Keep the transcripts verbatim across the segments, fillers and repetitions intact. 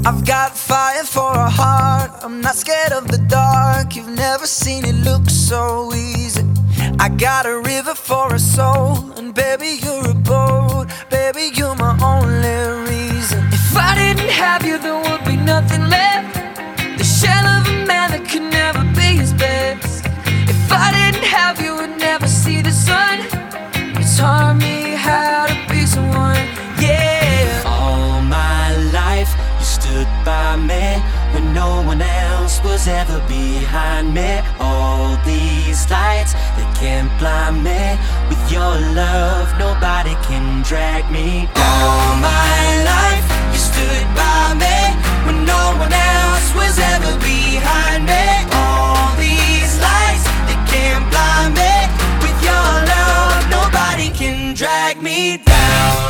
I've got fire for a heart, I'm not scared of the dark. You've never seen it look so easy. I got a river for a soul, and baby you're a boat. Baby you're my only reason. If I didn't have you there would be nothing left, the shell of a man that could never be his best. If I didn't have you would never see the sun. You taught me how to be someone, yeah. All my life you stood by me when no one else was ever behind me. All these lights, they can't blind me. With your love, nobody can drag me down. All my life, you stood by me when no one else was ever behind me. All these lights, they can't blind me. With your love, nobody can drag me down.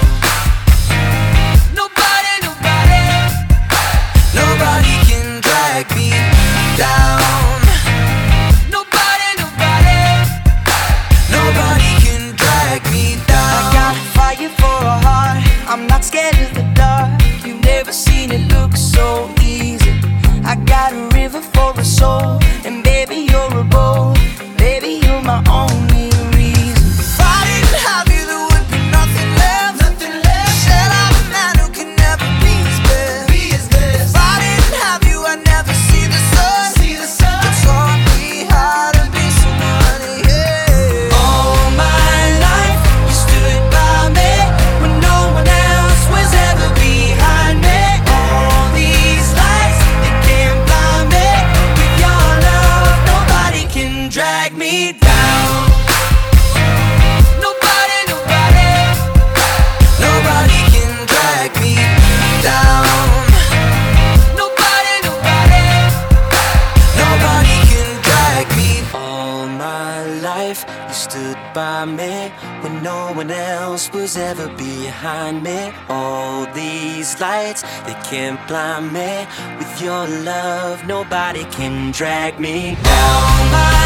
Nobody, nobody, nobody can drag me down. Nobody, nobody, nobody can drag me down. I got fire for a heart, I'm not scared of the dark. You've never seen it look so easy. I got a river for a soul, and baby you're a boat. Baby you're my only reason. If I didn't have you there would be nothing left, nothing left. Shell of a man who can never be his best, be his best. If I didn't have you I'd never see the sun, see the sun. You taught me how to be somebody, yeah. All my life you stood by me when no one else was ever behind me. All these lights, they can't blind me. With your love, nobody can drag me down. Nobody, nobody, nobody can drag me down. Nobody, nobody, nobody can drag me. All my life you stood by me when no one else was ever behind me. All these lights, they can't blind me. With your love, nobody can drag me down. All my